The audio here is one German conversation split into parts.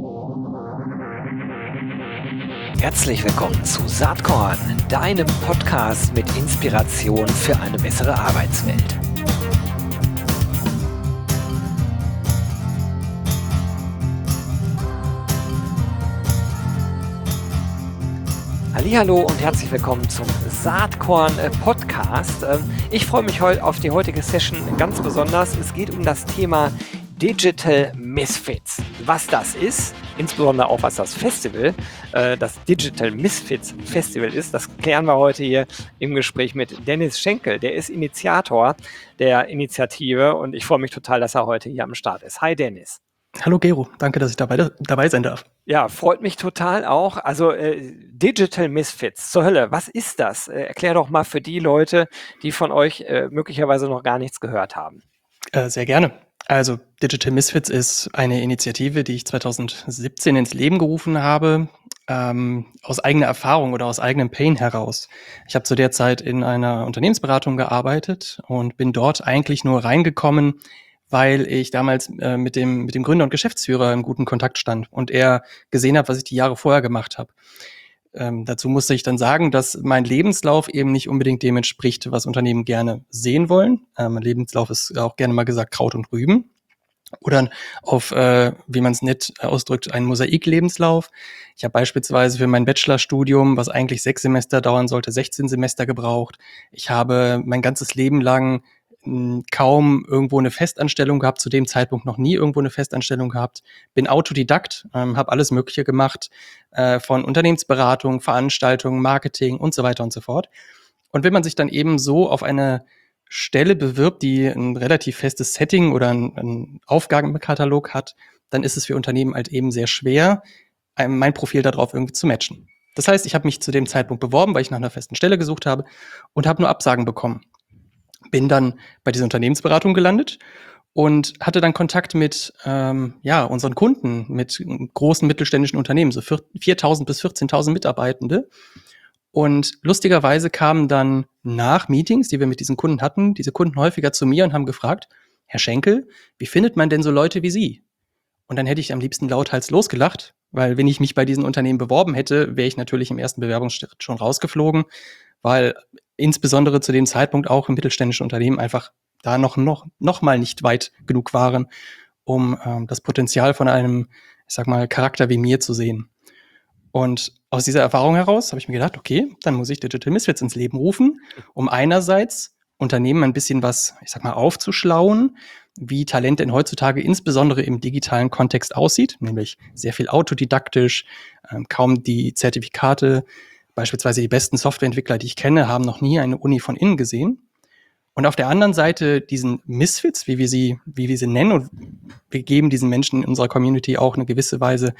Herzlich willkommen zu Saatkorn, deinem Podcast mit Inspiration für eine bessere Arbeitswelt. Hallihallo und herzlich willkommen zum Saatkorn Podcast. Ich freue mich heute auf die heutige Session ganz besonders. Es geht um das Thema Digital Misfits. Was das ist, insbesondere auch was das Digital Misfits Festival ist, das klären wir heute hier im Gespräch mit Dennis Schenkel. Der ist Initiator der Initiative und ich freue mich total, dass er heute hier am Start ist. Hi Dennis. Hallo Gero, danke, dass ich dabei sein darf. Ja, freut mich total auch. Also Digital Misfits, zur Hölle, was ist das? Erklär doch mal für die Leute, die von euch möglicherweise noch gar nichts gehört haben. Sehr gerne. Also Digital Misfits ist eine Initiative, die ich 2017 ins Leben gerufen habe, aus eigener Erfahrung oder aus eigenem Pain heraus. Ich habe zu der Zeit in einer Unternehmensberatung gearbeitet und bin dort eigentlich nur reingekommen, weil ich damals mit dem Gründer und Geschäftsführer im guten Kontakt stand und er gesehen hat, was ich die Jahre vorher gemacht habe. Dazu musste ich dann sagen, dass mein Lebenslauf eben nicht unbedingt dem entspricht, was Unternehmen gerne sehen wollen. Mein Lebenslauf ist auch gerne mal gesagt Kraut und Rüben. Oder auf, wie man es nett ausdrückt, einen Mosaik-Lebenslauf. Ich habe beispielsweise für mein Bachelorstudium, was eigentlich 6 Semester dauern sollte, 16 Semester gebraucht. Ich habe mein ganzes Leben lang kaum irgendwo eine Festanstellung gehabt, zu dem Zeitpunkt noch nie irgendwo eine Festanstellung gehabt, bin Autodidakt, habe alles Mögliche gemacht, von Unternehmensberatung, Veranstaltungen, Marketing und so weiter und so fort. Und wenn man sich dann eben so auf eine Stelle bewirbt, die ein relativ festes Setting oder einen Aufgabenkatalog hat, dann ist es für Unternehmen halt eben sehr schwer, mein Profil darauf irgendwie zu matchen. Das heißt, ich habe mich zu dem Zeitpunkt beworben, weil ich nach einer festen Stelle gesucht habe und habe nur Absagen bekommen. Bin dann bei dieser Unternehmensberatung gelandet und hatte dann Kontakt mit unseren Kunden, mit großen mittelständischen Unternehmen, so 4.000 bis 14.000 Mitarbeitende. Und lustigerweise kamen dann nach Meetings, die wir mit diesen Kunden hatten, diese Kunden häufiger zu mir und haben gefragt, Herr Schenkel, wie findet man denn so Leute wie Sie? Und dann hätte ich am liebsten lauthals losgelacht, weil wenn ich mich bei diesen Unternehmen beworben hätte, wäre ich natürlich im ersten Bewerbungsschritt schon rausgeflogen, weil insbesondere zu dem Zeitpunkt auch im mittelständischen Unternehmen einfach da noch mal nicht weit genug waren, um das Potenzial von einem, ich sag mal, Charakter wie mir zu sehen. Und aus dieser Erfahrung heraus habe ich mir gedacht, okay, dann muss ich Digital Misfits ins Leben rufen, um einerseits Unternehmen ein bisschen was, ich sag mal, aufzuschlauen, wie Talent denn heutzutage insbesondere im digitalen Kontext aussieht, nämlich sehr viel autodidaktisch, kaum die Zertifikate. Beispielsweise die besten Softwareentwickler, die ich kenne, haben noch nie eine Uni von innen gesehen. Und auf der anderen Seite diesen Misfits, wie wir sie nennen, und wir geben diesen Menschen in unserer Community auch eine gewisse Weise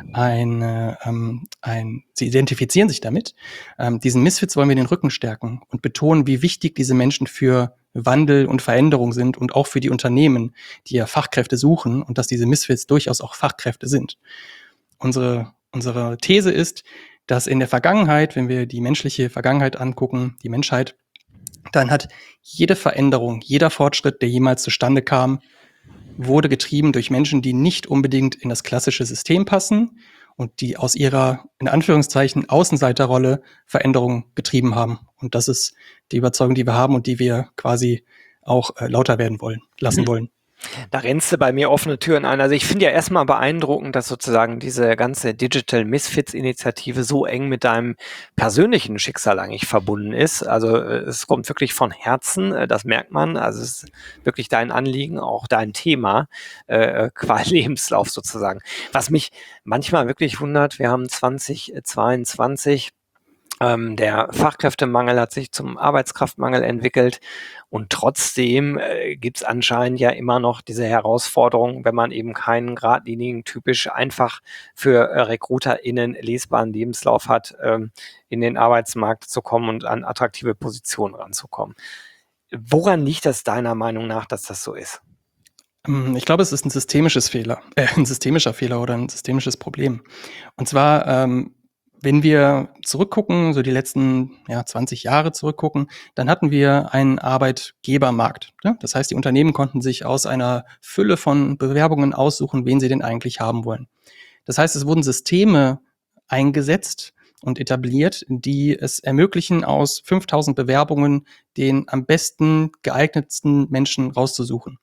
sie identifizieren sich damit. Diesen Misfits wollen wir den Rücken stärken und betonen, wie wichtig diese Menschen für Wandel und Veränderung sind und auch für die Unternehmen, die ja Fachkräfte suchen und dass diese Misfits durchaus auch Fachkräfte sind. Unsere These ist, dass in der Vergangenheit, wenn wir die menschliche Vergangenheit angucken, die Menschheit, dann hat jede Veränderung, jeder Fortschritt, der jemals zustande kam, wurde getrieben durch Menschen, die nicht unbedingt in das klassische System passen und die aus ihrer, in Anführungszeichen, Außenseiterrolle Veränderungen getrieben haben. Und das ist die Überzeugung, die wir haben und die wir quasi auch lauter werden lassen wollen. Da rennst du bei mir offene Türen ein. Also ich finde ja erstmal beeindruckend, dass sozusagen diese ganze Digital Misfits-Initiative so eng mit deinem persönlichen Schicksal eigentlich verbunden ist. Also es kommt wirklich von Herzen, das merkt man. Also es ist wirklich dein Anliegen, auch dein Thema, qua Lebenslauf sozusagen. Was mich manchmal wirklich wundert, wir haben 2022, der Fachkräftemangel hat sich zum Arbeitskraftmangel entwickelt und trotzdem gibt es anscheinend ja immer noch diese Herausforderung, wenn man eben keinen geradlinigen, typisch einfach für RecruiterInnen lesbaren Lebenslauf hat, in den Arbeitsmarkt zu kommen und an attraktive Positionen ranzukommen. Woran liegt das deiner Meinung nach, dass das so ist? Ich glaube, es ist ein systemischer Fehler oder ein systemisches Problem. Und zwar wenn wir zurückgucken, so die letzten 20 Jahre zurückgucken, dann hatten wir einen Arbeitgebermarkt. Ja? Das heißt, die Unternehmen konnten sich aus einer Fülle von Bewerbungen aussuchen, wen sie denn eigentlich haben wollen. Das heißt, es wurden Systeme eingesetzt und etabliert, die es ermöglichen, aus 5.000 Bewerbungen den am besten geeignetsten Menschen rauszusuchen.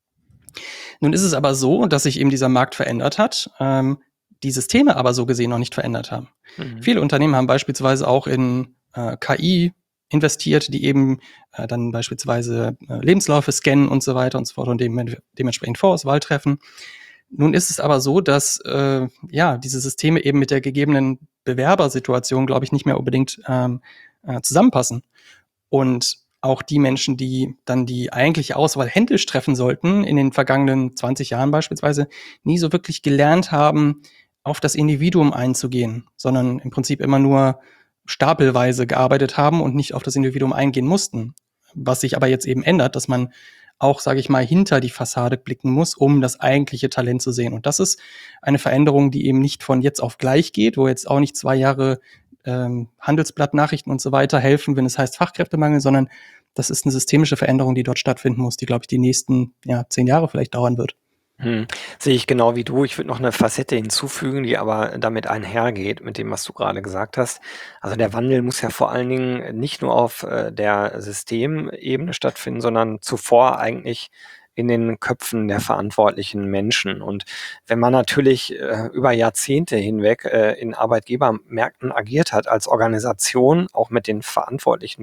Nun ist es aber so, dass sich eben dieser Markt verändert hat, die Systeme aber so gesehen noch nicht verändert haben. Viele Unternehmen haben beispielsweise auch in KI investiert, die eben dann beispielsweise Lebensläufe scannen und so weiter und so fort und dementsprechend Vorauswahl treffen. Nun ist es aber so, dass diese Systeme eben mit der gegebenen Bewerbersituation, glaube ich, nicht mehr unbedingt zusammenpassen. Und auch die Menschen, die dann die eigentliche Auswahl händisch treffen sollten, in den vergangenen 20 Jahren beispielsweise, nie so wirklich gelernt haben, auf das Individuum einzugehen, sondern im Prinzip immer nur stapelweise gearbeitet haben und nicht auf das Individuum eingehen mussten. Was sich aber jetzt eben ändert, dass man auch, sage ich mal, hinter die Fassade blicken muss, um das eigentliche Talent zu sehen. Und das ist eine Veränderung, die eben nicht von jetzt auf gleich geht, wo jetzt auch nicht 2 Jahre Handelsblatt-Nachrichten und so weiter helfen, wenn es heißt Fachkräftemangel, sondern das ist eine systemische Veränderung, die dort stattfinden muss, die, glaube ich, die nächsten 10 Jahre vielleicht dauern wird. Sehe ich genau wie du. Ich würde noch eine Facette hinzufügen, die aber damit einhergeht, mit dem, was du gerade gesagt hast. Also der Wandel muss ja vor allen Dingen nicht nur auf der Systemebene stattfinden, sondern zuvor eigentlich in den Köpfen der verantwortlichen Menschen. Und wenn man natürlich über Jahrzehnte hinweg in Arbeitgebermärkten agiert hat als Organisation, auch mit den verantwortlichen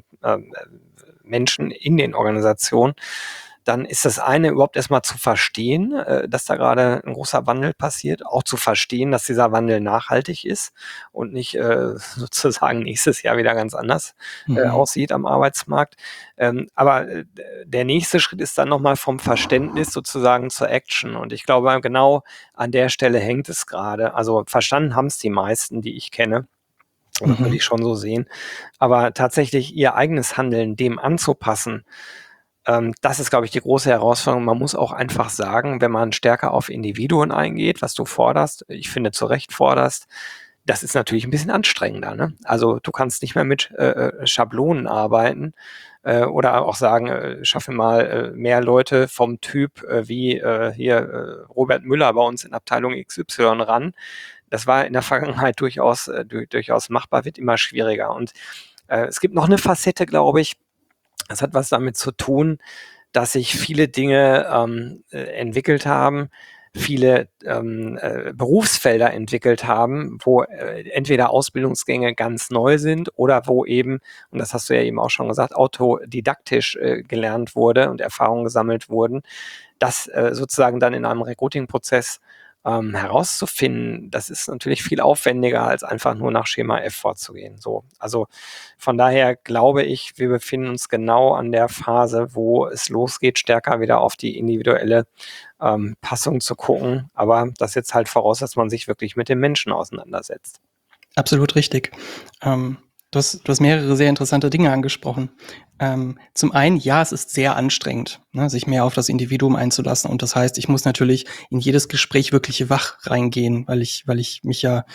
Menschen in den Organisationen, dann ist das eine überhaupt erstmal zu verstehen, dass da gerade ein großer Wandel passiert, auch zu verstehen, dass dieser Wandel nachhaltig ist und nicht sozusagen nächstes Jahr wieder ganz anders aussieht am Arbeitsmarkt. Aber der nächste Schritt ist dann nochmal vom Verständnis sozusagen zur Action. Und ich glaube, genau an der Stelle hängt es gerade. Also verstanden haben es die meisten, die ich kenne. Das würde ich schon so sehen. Aber tatsächlich ihr eigenes Handeln dem anzupassen, das ist, glaube ich, die große Herausforderung. Man muss auch einfach sagen, wenn man stärker auf Individuen eingeht, was du forderst, ich finde zu Recht forderst, das ist natürlich ein bisschen anstrengender. Ne? Also du kannst nicht mehr mit Schablonen arbeiten oder auch sagen, schaffe mal mehr Leute vom Typ wie hier Robert Müller bei uns in Abteilung XY ran. Das war in der Vergangenheit durchaus machbar, wird immer schwieriger. Und es gibt noch eine Facette, glaube ich. Das hat was damit zu tun, dass sich viele Dinge entwickelt haben, viele Berufsfelder entwickelt haben, wo entweder Ausbildungsgänge ganz neu sind oder wo eben, und das hast du ja eben auch schon gesagt, autodidaktisch gelernt wurde und Erfahrungen gesammelt wurden, das sozusagen dann in einem Recruiting-Prozess herauszufinden, das ist natürlich viel aufwendiger, als einfach nur nach Schema F vorzugehen. So, also von daher glaube ich, wir befinden uns genau an der Phase, wo es losgeht, stärker wieder auf die individuelle Passung zu gucken. Aber das setzt halt voraus, dass man sich wirklich mit den Menschen auseinandersetzt. Absolut richtig. Du hast mehrere sehr interessante Dinge angesprochen. Zum einen, ja, es ist sehr anstrengend, ne, sich mehr auf das Individuum einzulassen. Und das heißt, ich muss natürlich in jedes Gespräch wirklich wach reingehen, weil ich mich ja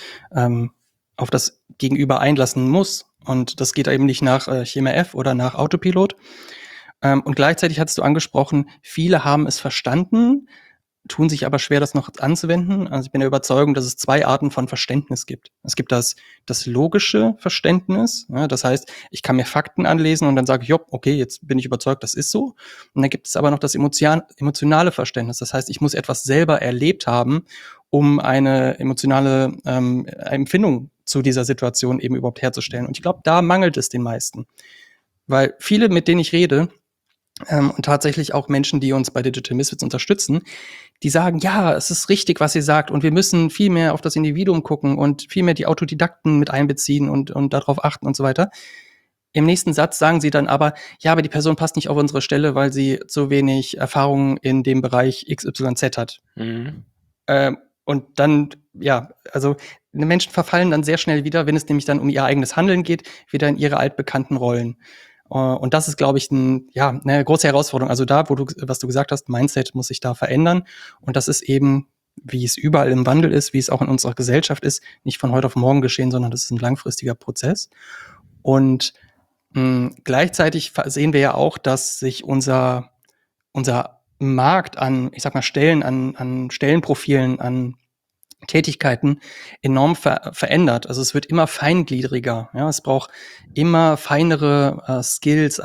auf das Gegenüber einlassen muss. Und das geht eben nicht nach Schema F oder nach Autopilot. Und gleichzeitig hattest du angesprochen, viele haben es verstanden, tun sich aber schwer, das noch anzuwenden. Also ich bin der Überzeugung, dass es 2 Arten von Verständnis gibt. Es gibt das logische Verständnis. Ja, das heißt, ich kann mir Fakten anlesen und dann sage ich, jo, okay, jetzt bin ich überzeugt, das ist so. Und dann gibt es aber noch das emotionale Verständnis. Das heißt, ich muss etwas selber erlebt haben, um eine emotionale Empfindung zu dieser Situation eben überhaupt herzustellen. Und ich glaube, da mangelt es den meisten. Weil viele, mit denen ich rede, und tatsächlich auch Menschen, die uns bei Digital Misfits unterstützen, die sagen, ja, es ist richtig, was ihr sagt und wir müssen viel mehr auf das Individuum gucken und viel mehr die Autodidakten mit einbeziehen und darauf achten und so weiter. Im nächsten Satz sagen sie dann aber, ja, aber die Person passt nicht auf unsere Stelle, weil sie zu wenig Erfahrung in dem Bereich XYZ hat. Und dann, ja, also Menschen verfallen dann sehr schnell wieder, wenn es nämlich dann um ihr eigenes Handeln geht, wieder in ihre altbekannten Rollen. Und das ist, glaube ich, eine große Herausforderung. Also da, was du gesagt hast, Mindset muss sich da verändern. Und das ist eben, wie es überall im Wandel ist, wie es auch in unserer Gesellschaft ist, nicht von heute auf morgen geschehen, sondern das ist ein langfristiger Prozess. Und gleichzeitig sehen wir ja auch, dass sich unser Markt an, ich sag mal, Stellen, an Stellenprofilen, an Tätigkeiten enorm verändert. Also es wird immer feingliedriger. Ja, es braucht immer feinere Skills.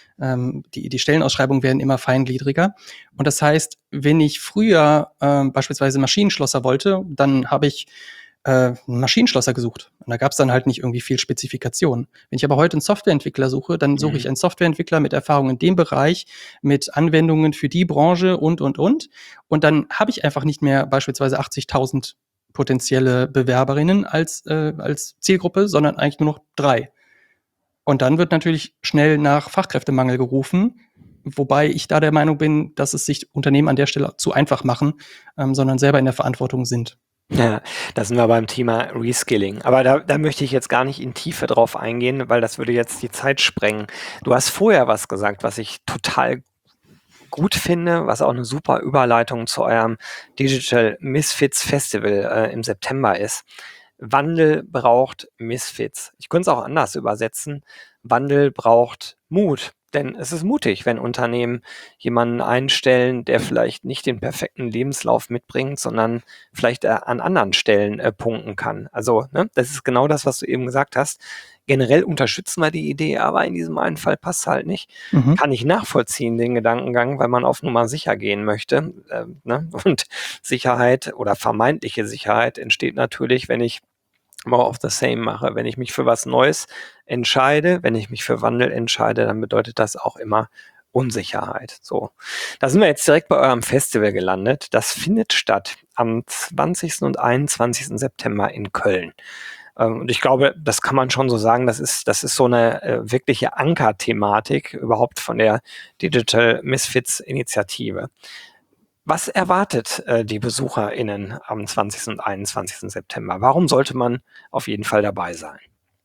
Die Stellenausschreibungen werden immer feingliedriger. Und das heißt, wenn ich früher beispielsweise Maschinenschlosser wollte, dann habe ich einen Maschinenschlosser gesucht. Und da gab es dann halt nicht irgendwie viel Spezifikation. Wenn ich aber heute einen Softwareentwickler suche, dann suche ich einen Softwareentwickler mit Erfahrung in dem Bereich, mit Anwendungen für die Branche und. Und dann habe ich einfach nicht mehr beispielsweise 80.000 potenzielle Bewerberinnen als Zielgruppe, sondern eigentlich nur noch 3. Und dann wird natürlich schnell nach Fachkräftemangel gerufen, wobei ich da der Meinung bin, dass es sich Unternehmen an der Stelle zu einfach machen, sondern selber in der Verantwortung sind. Ja, da sind wir beim Thema Reskilling. Aber da möchte ich jetzt gar nicht in Tiefe drauf eingehen, weil das würde jetzt die Zeit sprengen. Du hast vorher was gesagt, was ich total gut finde, was auch eine super Überleitung zu eurem Digital Misfits Festival im September ist. Wandel braucht Misfits. Ich könnte es auch anders übersetzen. Wandel braucht Mut. Denn es ist mutig, wenn Unternehmen jemanden einstellen, der vielleicht nicht den perfekten Lebenslauf mitbringt, sondern vielleicht an anderen Stellen punkten kann. Also, ne, das ist genau das, was du eben gesagt hast. Generell unterstützen wir die Idee, aber in diesem einen Fall passt es halt nicht. Kann ich nachvollziehen, den Gedankengang, weil man auf Nummer sicher gehen möchte. Ne? Und Sicherheit oder vermeintliche Sicherheit entsteht natürlich, wenn ich more of the same mache. Wenn ich mich für was Neues entscheide, wenn ich mich für Wandel entscheide, dann bedeutet das auch immer Unsicherheit. So, da sind wir jetzt direkt bei eurem Festival gelandet. Das findet statt am 20. und 21. September in Köln. Und ich glaube, das kann man schon so sagen, das ist so eine wirkliche Ankerthematik überhaupt von der Digital Misfits Initiative. Was erwartet die BesucherInnen am 20. und 21. September? Warum sollte man auf jeden Fall dabei sein?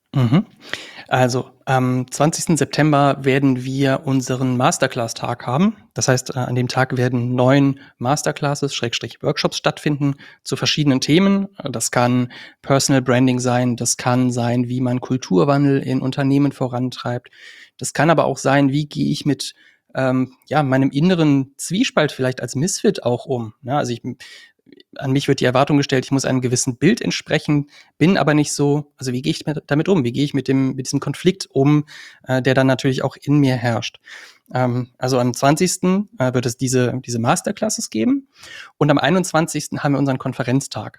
Also am 20. September werden wir unseren Masterclass-Tag haben. Das heißt, an dem Tag werden 9 Masterclasses, Workshops stattfinden zu verschiedenen Themen. Das kann Personal Branding sein, das kann sein, wie man Kulturwandel in Unternehmen vorantreibt. Das kann aber auch sein, wie gehe ich mit meinem inneren Zwiespalt vielleicht als Misfit auch um. Ja, also an mich wird die Erwartung gestellt, ich muss einem gewissen Bild entsprechen, bin aber nicht so, also wie gehe ich damit um? Wie gehe ich mit diesem Konflikt um, der dann natürlich auch in mir herrscht? Also am 20. Wird es diese Masterclasses geben und am 21. haben wir unseren Konferenztag.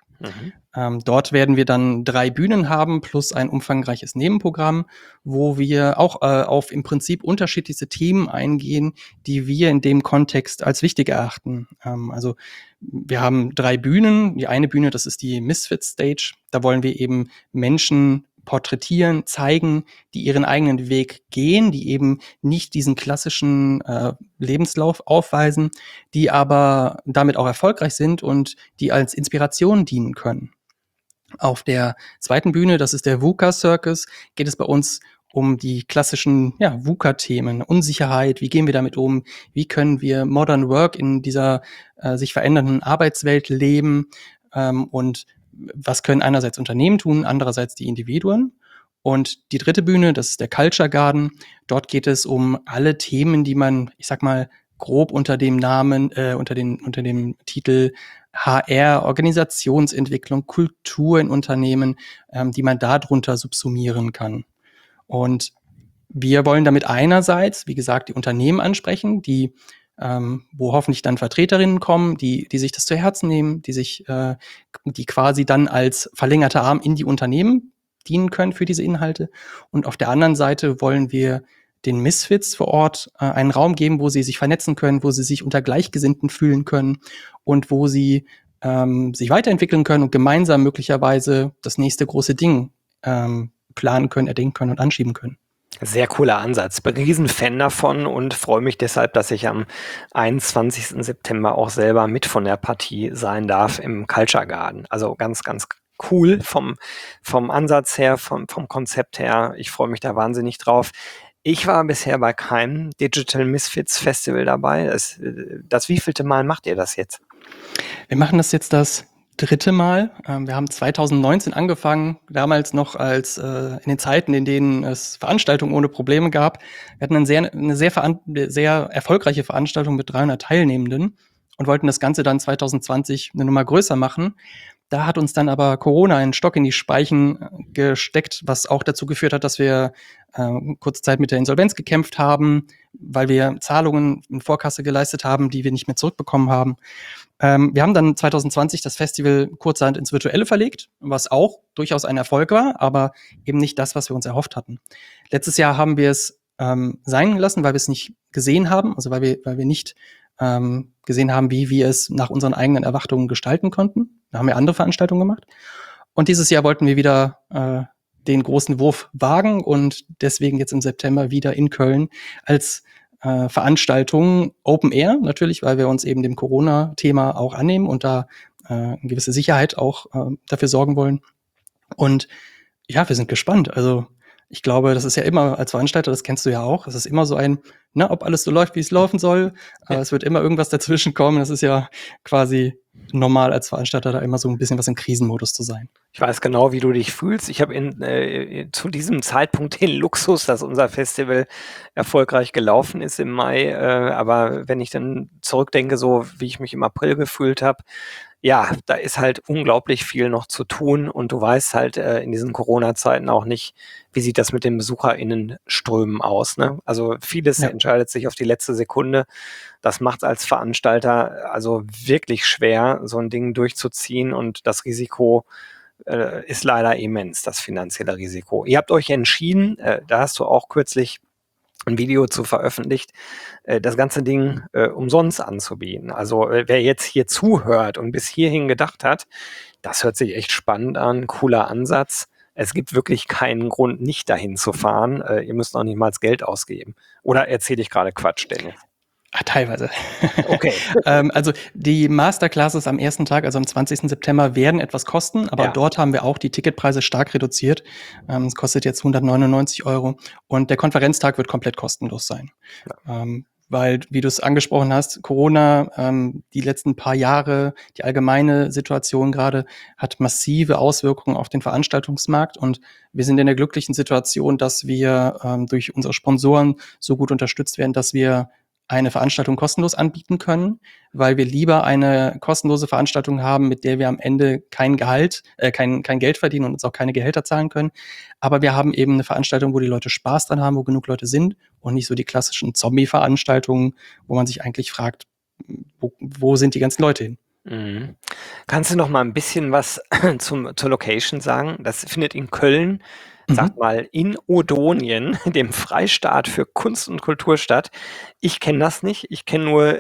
Dort werden wir dann 3 Bühnen haben plus ein umfangreiches Nebenprogramm, wo wir auch auf im Prinzip unterschiedlichste Themen eingehen, die wir in dem Kontext als wichtig erachten. Also wir haben 3 Bühnen. Die eine Bühne, das ist die Misfit Stage. Da wollen wir eben Menschen porträtieren, zeigen, die ihren eigenen Weg gehen, die eben nicht diesen klassischen Lebenslauf aufweisen, die aber damit auch erfolgreich sind und die als Inspiration dienen können. Auf der zweiten Bühne, das ist der VUCA Circus, geht es bei uns um die klassischen VUCA-Themen, Unsicherheit, wie gehen wir damit um, wie können wir Modern Work in dieser sich verändernden Arbeitswelt leben und was können einerseits Unternehmen tun, andererseits die Individuen. Und die dritte Bühne, das ist der Culture Garden. Dort geht es um alle Themen, die man, ich sag mal, grob unter dem Namen, unter dem Titel HR, Organisationsentwicklung, Kultur in Unternehmen, die man darunter subsumieren kann. Und wir wollen damit einerseits, wie gesagt, die Unternehmen ansprechen, die wo hoffentlich dann Vertreterinnen kommen, die sich das zu Herzen nehmen, die quasi dann als verlängerter Arm in die Unternehmen dienen können für diese Inhalte. Und auf der anderen Seite wollen wir den Misfits vor Ort einen Raum geben, wo sie sich vernetzen können, wo sie sich unter Gleichgesinnten fühlen können und wo sie sich weiterentwickeln können und gemeinsam möglicherweise das nächste große Ding planen können, erdenken können und anschieben können. Sehr cooler Ansatz. Ich bin ein Riesenfan davon und freue mich deshalb, dass ich am 21. September auch selber mit von der Partie sein darf im Culture Garden. Also ganz, ganz cool vom Ansatz her, vom Konzept her. Ich freue mich da wahnsinnig drauf. Ich war bisher bei keinem Digital Misfits Festival dabei. Das wievielte Mal macht ihr das jetzt? Wir machen das jetzt das 3. Mal. Wir haben 2019 angefangen, damals noch als in den Zeiten, in denen es Veranstaltungen ohne Probleme gab. Wir hatten eine sehr erfolgreiche Veranstaltung mit 300 Teilnehmenden und wollten das Ganze dann 2020 eine Nummer größer machen. Da hat uns dann aber Corona einen Stock in die Speichen gesteckt, was auch dazu geführt hat, dass wir kurze Zeit mit der Insolvenz gekämpft haben, weil wir Zahlungen in Vorkasse geleistet haben, die wir nicht mehr zurückbekommen haben. Wir haben dann 2020 das Festival kurzerhand ins Virtuelle verlegt, was auch durchaus ein Erfolg war, aber eben nicht das, was wir uns erhofft hatten. Letztes Jahr haben wir es sein lassen, weil wir es nicht gesehen haben, also weil wir nicht gesehen haben, wie wir es nach unseren eigenen Erwartungen gestalten konnten. Da haben wir andere Veranstaltungen gemacht. Und dieses Jahr wollten wir wieder den großen Wurf wagen und deswegen jetzt im September wieder in Köln als Veranstaltung Open Air, natürlich, weil wir uns eben dem Corona-Thema auch annehmen und da eine gewisse Sicherheit auch dafür sorgen wollen. Und ja, wir sind gespannt. Also ich glaube, das ist ja immer als Veranstalter, das kennst du ja auch, es ist immer so ein, ob alles so läuft, wie es laufen soll. Aber es wird immer irgendwas dazwischen kommen. Das ist ja quasi normal als Veranstalter, da immer so ein bisschen was im Krisenmodus zu sein. Ich weiß genau, wie du dich fühlst. Ich habe zu diesem Zeitpunkt den Luxus, dass unser Festival erfolgreich gelaufen ist im Mai. Aber wenn ich dann zurückdenke, so wie ich mich im April gefühlt habe, ja, da ist halt unglaublich viel noch zu tun und du weißt halt in diesen Corona-Zeiten auch nicht, wie sieht das mit den BesucherInnenströmen aus, ne? Also vieles entscheidet sich auf die letzte Sekunde. Das macht es als Veranstalter also wirklich schwer, so ein Ding durchzuziehen und das Risiko ist leider immens, das finanzielle Risiko. Ihr habt euch entschieden, da hast du auch kürzlich ein Video zu veröffentlicht, das ganze Ding umsonst anzubieten. Also wer jetzt hier zuhört und bis hierhin gedacht hat, das hört sich echt spannend an, cooler Ansatz. Es gibt wirklich keinen Grund, nicht dahin zu fahren. Ihr müsst noch nicht mal Geld ausgeben. Oder erzähle ich gerade Quatsch, Dennis? Teilweise. Okay. Also die Masterclasses am ersten Tag, also am 20. September, werden etwas kosten, aber dort haben wir auch die Ticketpreise stark reduziert. Es kostet jetzt 199 € und der Konferenztag wird komplett kostenlos sein. Ja. Weil, wie du es angesprochen hast, Corona, die letzten paar Jahre, die allgemeine Situation gerade hat massive Auswirkungen auf den Veranstaltungsmarkt und wir sind in der glücklichen Situation, dass wir durch unsere Sponsoren so gut unterstützt werden, dass wir eine Veranstaltung kostenlos anbieten können, weil wir lieber eine kostenlose Veranstaltung haben, mit der wir am Ende kein Geld verdienen und uns auch keine Gehälter zahlen können. Aber wir haben eben eine Veranstaltung, wo die Leute Spaß dran haben, wo genug Leute sind und nicht so die klassischen Zombie-Veranstaltungen, wo man sich eigentlich fragt, wo sind die ganzen Leute hin? Mhm. Kannst du noch mal ein bisschen was zur Location sagen? Das findet in Köln, sag mal, in Odonien, dem Freistaat für Kunst und Kultur statt. Ich kenne das nicht. Ich kenne nur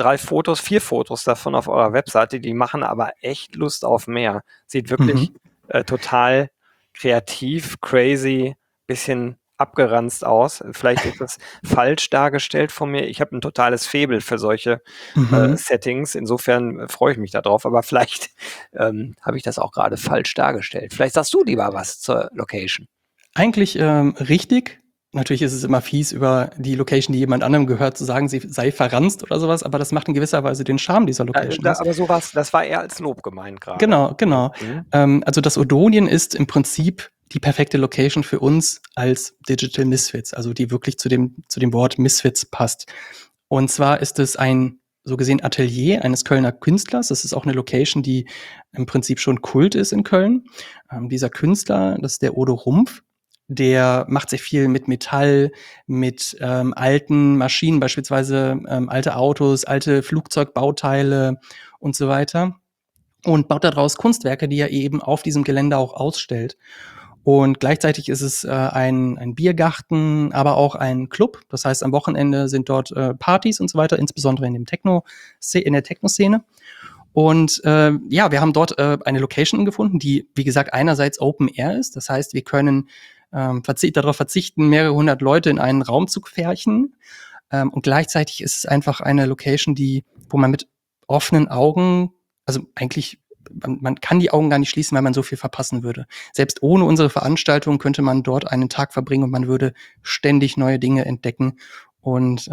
4 Fotos davon auf eurer Webseite. Die machen aber echt Lust auf mehr. Sieht wirklich total kreativ, crazy, bisschen abgeranzt aus. Vielleicht ist das falsch dargestellt von mir. Ich habe ein totales Faible für solche Settings. Insofern freue ich mich darauf. Aber vielleicht habe ich das auch gerade falsch dargestellt. Vielleicht sagst du lieber was zur Location. Eigentlich richtig. Natürlich ist es immer fies, über die Location, die jemand anderem gehört, zu sagen, sie sei verranzt oder sowas, aber das macht in gewisser Weise den Charme dieser Location aus. Aber sowas, das war eher als Lob gemeint gerade. Genau. Also das Odonien ist im Prinzip die perfekte Location für uns als Digital Misfits, also die wirklich zu dem Wort Misfits passt. Und zwar ist es ein so gesehen Atelier eines Kölner Künstlers. Das ist auch eine Location, die im Prinzip schon Kult ist in Köln. Dieser Künstler, das ist der Odo Rumpf, der macht sehr viel mit Metall, mit alten Maschinen, beispielsweise alte Autos, alte Flugzeugbauteile und so weiter. Und baut daraus Kunstwerke, die er eben auf diesem Gelände auch ausstellt. Und gleichzeitig ist es ein Biergarten, aber auch ein Club. Das heißt, am Wochenende sind dort Partys und so weiter, insbesondere in der Techno-Szene. Und wir haben dort eine Location gefunden, die, wie gesagt, einerseits Open Air ist. Das heißt, wir können darauf verzichten, mehrere hundert Leute in einen Raum zu pferchen. Und gleichzeitig ist es einfach eine Location, wo man mit offenen Augen, also eigentlich man kann die Augen gar nicht schließen, weil man so viel verpassen würde. Selbst ohne unsere Veranstaltung könnte man dort einen Tag verbringen und man würde ständig neue Dinge entdecken. Und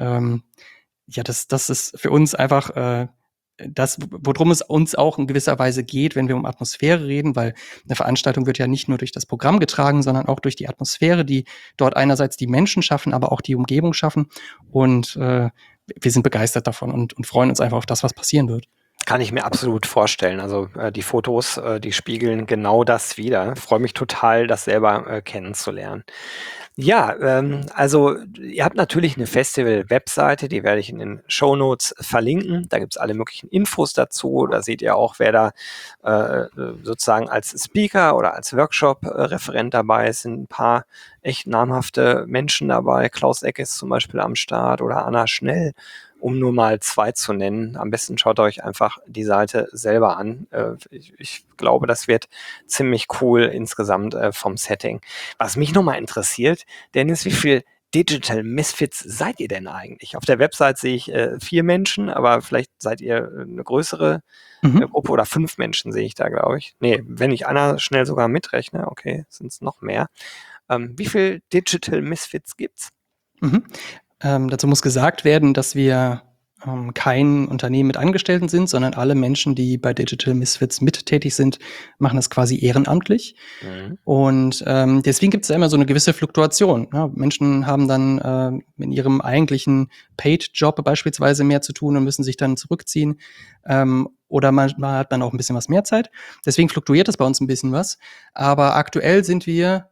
das ist für uns einfach das, worum es uns auch in gewisser Weise geht, wenn wir um Atmosphäre reden, weil eine Veranstaltung wird ja nicht nur durch das Programm getragen, sondern auch durch die Atmosphäre, die dort einerseits die Menschen schaffen, aber auch die Umgebung schaffen. Und wir sind begeistert davon und freuen uns einfach auf das, was passieren wird. Kann ich mir absolut vorstellen. Also die Fotos, die spiegeln genau das wider. Freue mich total, das selber kennenzulernen. Ja, also ihr habt natürlich eine Festival-Webseite, die werde ich in den Shownotes verlinken. Da gibt's alle möglichen Infos dazu. Da seht ihr auch, wer da sozusagen als Speaker oder als Workshop-Referent dabei ist. Sind ein paar echt namhafte Menschen dabei. Klaus Eck ist zum Beispiel am Start oder Anna Schnell, um nur mal 2 zu nennen. Am besten schaut euch einfach die Seite selber an. Ich glaube, das wird ziemlich cool insgesamt vom Setting. Was mich nochmal interessiert, Dennis, wie viel Digital Misfits seid ihr denn eigentlich? Auf der Website sehe ich 4 Menschen, aber vielleicht seid ihr eine größere Mhm. Gruppe oder 5 Menschen sehe ich da, glaube ich. Nee, wenn ich Anna schnell sogar mitrechne, okay, sind es noch mehr. Wie viel Digital Misfits gibt's? Mhm. Dazu muss gesagt werden, dass wir kein Unternehmen mit Angestellten sind, sondern alle Menschen, die bei Digital Misfits mittätig sind, machen das quasi ehrenamtlich. Mhm. Und deswegen gibt es ja immer so eine gewisse Fluktuation. Ja, Menschen haben dann in ihrem eigentlichen Paid-Job beispielsweise mehr zu tun und müssen sich dann zurückziehen. Oder manchmal hat man auch ein bisschen was mehr Zeit. Deswegen fluktuiert es bei uns ein bisschen was. Aber aktuell sind wir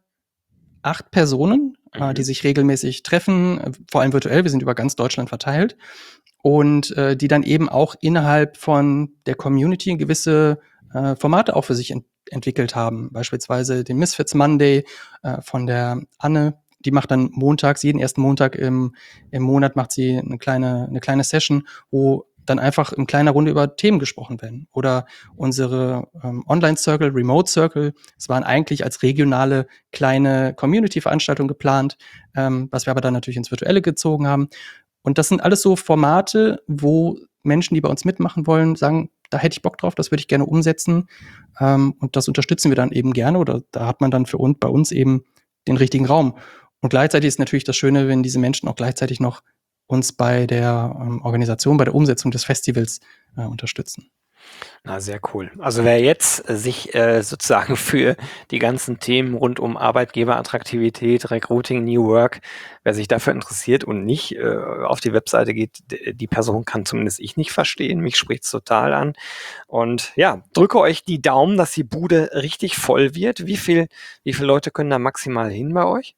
8 Personen, die Mhm. sich regelmäßig treffen, vor allem virtuell. Wir sind über ganz Deutschland verteilt und die dann eben auch innerhalb von der Community gewisse Formate auch für sich entwickelt haben. Beispielsweise den Misfits Monday von der Anne. Die macht dann montags, jeden ersten Montag im Monat macht sie eine kleine Session, wo dann einfach in kleiner Runde über Themen gesprochen werden. Oder unsere Online-Circle, Remote-Circle, es waren eigentlich als regionale kleine Community-Veranstaltungen geplant, was wir aber dann natürlich ins Virtuelle gezogen haben. Und das sind alles so Formate, wo Menschen, die bei uns mitmachen wollen, sagen, da hätte ich Bock drauf, das würde ich gerne umsetzen. Und das unterstützen wir dann eben gerne oder da hat man dann für uns bei uns eben den richtigen Raum. Und gleichzeitig ist natürlich das Schöne, wenn diese Menschen auch gleichzeitig noch uns bei der Organisation, bei der Umsetzung des Festivals unterstützen. Na, sehr cool. Also wer jetzt sich sozusagen für die ganzen Themen rund um Arbeitgeberattraktivität, Recruiting, New Work, wer sich dafür interessiert und nicht auf die Webseite geht, die Person kann zumindest ich nicht verstehen. Mich spricht's total an. Und ja, drücke euch die Daumen, dass die Bude richtig voll wird. Wie viele Leute können da maximal hin bei euch?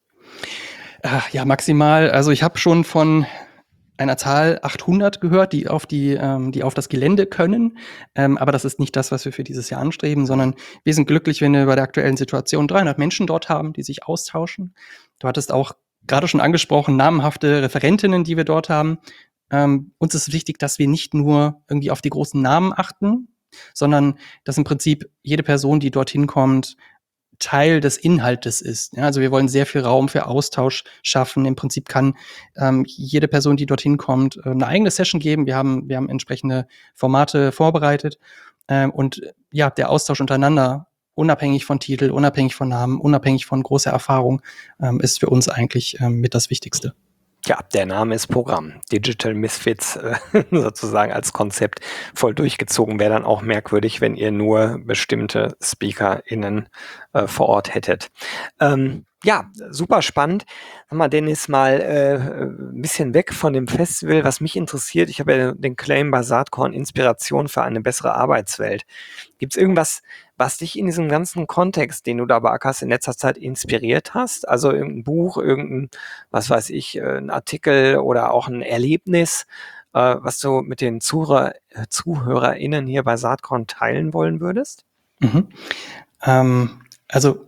Ja, maximal. Also ich habe schon von einer Zahl 800 gehört, die auf das Gelände können. Aber das ist nicht das, was wir für dieses Jahr anstreben, sondern wir sind glücklich, wenn wir bei der aktuellen Situation 300 Menschen dort haben, die sich austauschen. Du hattest auch gerade schon angesprochen, namenhafte Referentinnen, die wir dort haben. Uns ist wichtig, dass wir nicht nur irgendwie auf die großen Namen achten, sondern dass im Prinzip jede Person, die dorthin kommt, Teil des Inhaltes ist. Ja, also wir wollen sehr viel Raum für Austausch schaffen. Im Prinzip kann jede Person, die dorthin kommt, eine eigene Session geben. Wir haben entsprechende Formate vorbereitet. Und ja, der Austausch untereinander, unabhängig von Titel, unabhängig von Namen, unabhängig von großer Erfahrung, ist für uns eigentlich mit das Wichtigste. Ja, der Name ist Programm. Digital Misfits sozusagen als Konzept voll durchgezogen. Wäre dann auch merkwürdig, wenn ihr nur bestimmte SpeakerInnen vor Ort hättet. Ja, super spannend. Sag mal, Dennis, mal ein bisschen weg von dem Festival. Was mich interessiert, ich habe ja den Claim bei Saatkorn Inspiration für eine bessere Arbeitswelt. Gibt es irgendwas, was dich in diesem ganzen Kontext, den du da beackerst, in letzter Zeit inspiriert hast? Also irgendein Buch, irgendein, was weiß ich, ein Artikel oder auch ein Erlebnis, was du mit den ZuhörerInnen hier bei Saatkorn teilen wollen würdest? Mhm. Also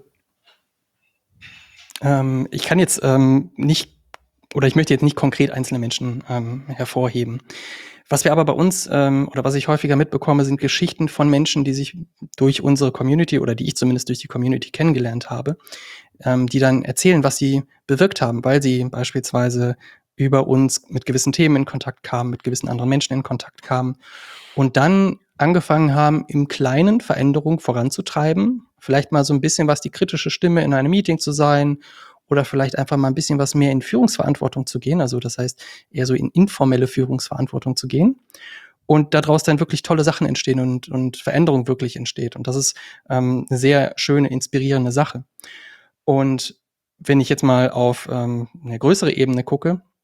ich kann jetzt nicht oder ich möchte jetzt nicht konkret einzelne Menschen hervorheben. Was wir aber bei uns oder was ich häufiger mitbekomme, sind Geschichten von Menschen, die sich durch unsere Community oder die ich zumindest durch die Community kennengelernt habe, die dann erzählen, was sie bewirkt haben, weil sie beispielsweise über uns mit gewissen Themen in Kontakt kamen, mit gewissen anderen Menschen in Kontakt kamen und dann angefangen haben, im Kleinen Veränderung voranzutreiben. Vielleicht mal so ein bisschen was die kritische Stimme in einem Meeting zu sein oder vielleicht einfach mal ein bisschen was mehr in Führungsverantwortung zu gehen. Also das heißt, eher so in informelle Führungsverantwortung zu gehen. Und daraus dann wirklich tolle Sachen entstehen und Veränderung wirklich entsteht. Und das ist eine sehr schöne, inspirierende Sache. Und wenn ich jetzt mal auf eine größere Ebene gucke,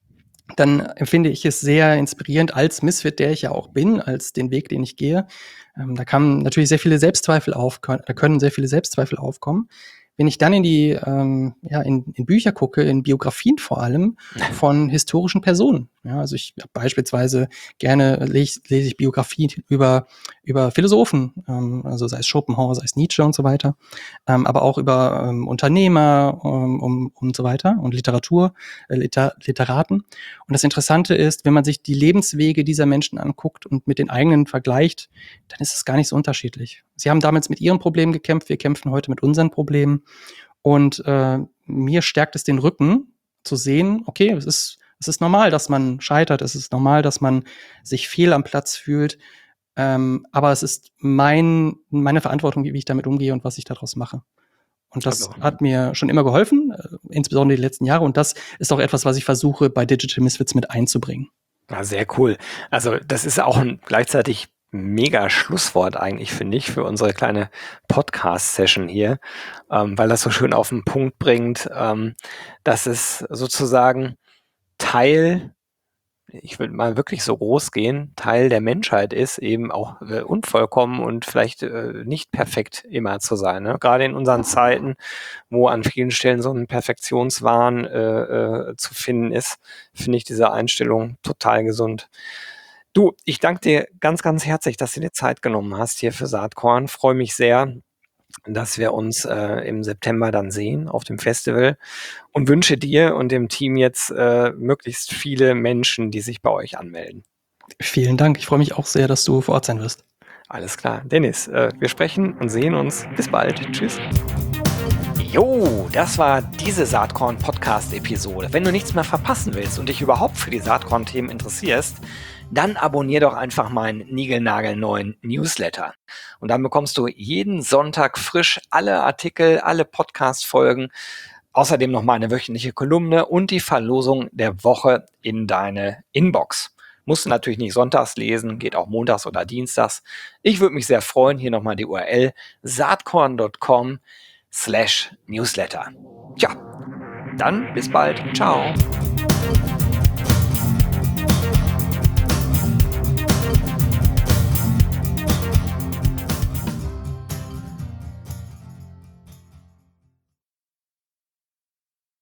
dann empfinde ich es sehr inspirierend als Misfit, der ich ja auch bin, als den Weg, den ich gehe. Da kamen natürlich sehr viele Selbstzweifel auf, da können sehr viele Selbstzweifel aufkommen. Wenn ich dann in die in Bücher gucke, in Biografien vor allem von historischen Personen. Ja, also ich beispielsweise gerne lese ich Biografien über Philosophen, also sei es Schopenhauer, sei es Nietzsche und so weiter, aber auch über Unternehmer und so weiter und Literaten. Und das Interessante ist, wenn man sich die Lebenswege dieser Menschen anguckt und mit den eigenen vergleicht, dann ist es gar nicht so unterschiedlich. Sie haben damals mit ihren Problemen gekämpft, wir kämpfen heute mit unseren Problemen. Und mir stärkt es den Rücken, zu sehen, okay, es ist normal, dass man scheitert, es ist normal, dass man sich fehl am Platz fühlt, aber es ist meine Verantwortung, wie ich damit umgehe und was ich daraus mache. Und das hat mir schon immer geholfen, insbesondere die letzten Jahre. Und das ist auch etwas, was ich versuche, bei Digital Misfits mit einzubringen. Ja, sehr cool. Also das ist auch ein gleichzeitig mega Schlusswort eigentlich, finde ich, für unsere kleine Podcast-Session hier, weil das so schön auf den Punkt bringt, dass es sozusagen Teil, ich würde mal wirklich so groß gehen, Teil der Menschheit ist, eben auch unvollkommen und vielleicht nicht perfekt immer zu sein. Ne? Gerade in unseren Zeiten, wo an vielen Stellen so ein Perfektionswahn zu finden ist, finde ich diese Einstellung total gesund. Du, ich danke dir ganz, ganz herzlich, dass du dir Zeit genommen hast hier für Saatkorn. Freue mich sehr, dass wir uns im September dann sehen auf dem Festival und wünsche dir und dem Team jetzt möglichst viele Menschen, die sich bei euch anmelden. Vielen Dank. Ich freue mich auch sehr, dass du vor Ort sein wirst. Alles klar. Dennis, wir sprechen und sehen uns. Bis bald. Tschüss. Jo, das war diese Saatkorn-Podcast-Episode. Wenn du nichts mehr verpassen willst und dich überhaupt für die Saatkorn-Themen interessierst, dann abonnier doch einfach meinen niegelnagelneuen Newsletter. Und dann bekommst du jeden Sonntag frisch alle Artikel, alle Podcast-Folgen, außerdem noch meine wöchentliche Kolumne und die Verlosung der Woche in deine Inbox. Musst du natürlich nicht sonntags lesen, geht auch montags oder dienstags. Ich würde mich sehr freuen, hier nochmal die URL saatkorn.com/newsletter. Tja, dann bis bald. Ciao.